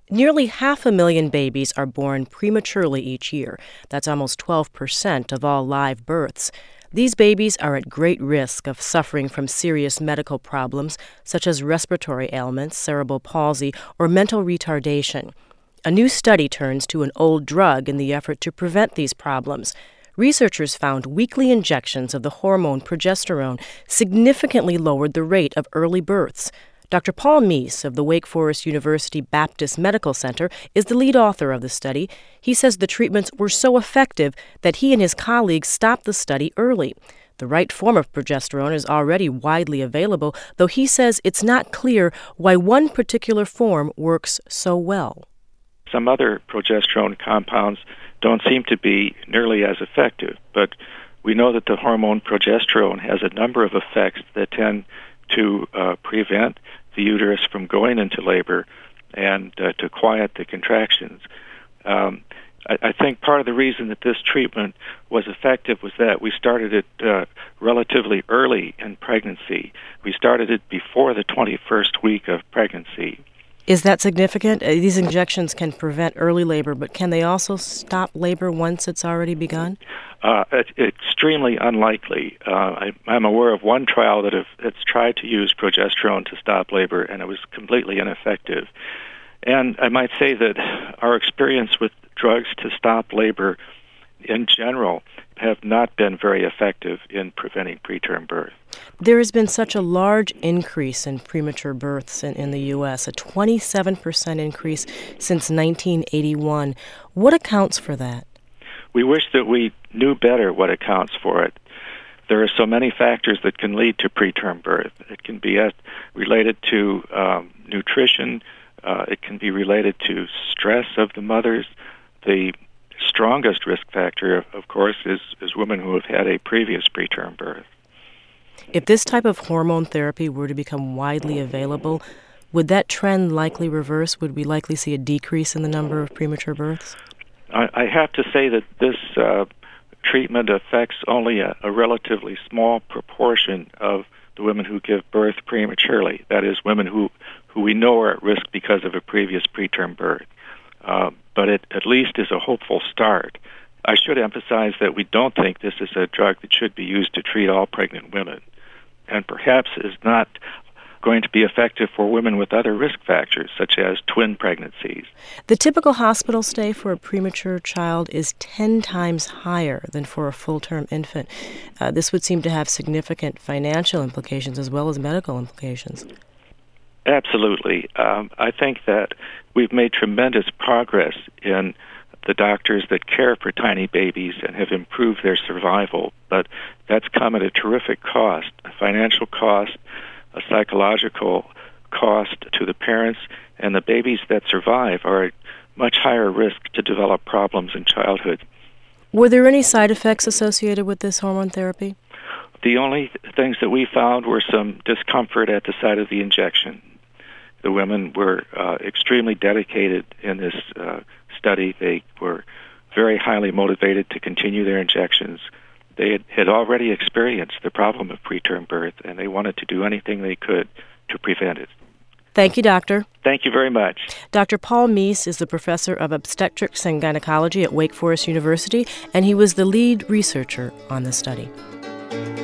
Nearly 500,000 babies are born prematurely each year. That's almost 12% of all live births. These babies are at great risk of suffering from serious medical problems such as respiratory ailments, cerebral palsy, or mental retardation. A new study turns to an old drug in the effort to prevent these problems. Researchers found weekly injections of the hormone progesterone significantly lowered the rate of early births. Dr. Paul Meese of the Wake Forest University Baptist Medical Center is the lead author of the study. He says the treatments were so effective that he and his colleagues stopped the study early. The right form of progesterone is already widely available, though he says it's not clear why one particular form works so well. Some other progesterone compounds don't seem to be nearly as effective, but we know that the hormone progesterone has a number of effects that tend to prevent the uterus from going into labor and to quiet the contractions. I think part of the reason that this treatment was effective was that we started it relatively early in pregnancy. We started it before the 21st week of pregnancy. Is that significant? These injections can prevent early labor, but can they also stop labor once it's already begun? It's extremely unlikely. I'm aware of one trial that it's tried to use progesterone to stop labor, and it was completely ineffective. And I might say that our experience with drugs to stop labor in general have not been very effective in preventing preterm birth. There has been such a large increase in premature births in the U.S., a 27% increase since 1981. What accounts for that? We wish that we knew better what accounts for it. There are so many factors that can lead to preterm birth. It can be related to nutrition. It can be related to stress of the mothers. The strongest risk factor, of course, is women who have had a previous preterm birth. If this type of hormone therapy were to become widely available, would that trend likely reverse? Would we likely see a decrease in the number of premature births? I have to say that this treatment affects only a relatively small proportion of the women who give birth prematurely. That is, women who we know are at risk because of a previous preterm birth. But it at least is a hopeful start. I should emphasize that we don't think this is a drug that should be used to treat all pregnant women, and perhaps is not going to be effective for women with other risk factors, such as twin pregnancies. The typical hospital stay for a premature child is 10 times higher than for a full-term infant. This would seem to have significant financial implications as well as medical implications. Absolutely. I think that we've made tremendous progress in the doctors that care for tiny babies and have improved their survival, but that's come at a terrific cost, a financial cost, a psychological cost to the parents, and the babies that survive are at much higher risk to develop problems in childhood. Were there any side effects associated with this hormone therapy? The only things that we found were some discomfort at the site of the injection. The women were extremely dedicated in this study. They were very highly motivated to continue their injections. They had already experienced the problem of preterm birth, and they wanted to do anything they could to prevent it. Thank you, Doctor. Thank you very much. Dr. Paul Meese is the professor of obstetrics and gynecology at Wake Forest University, and he was the lead researcher on the study.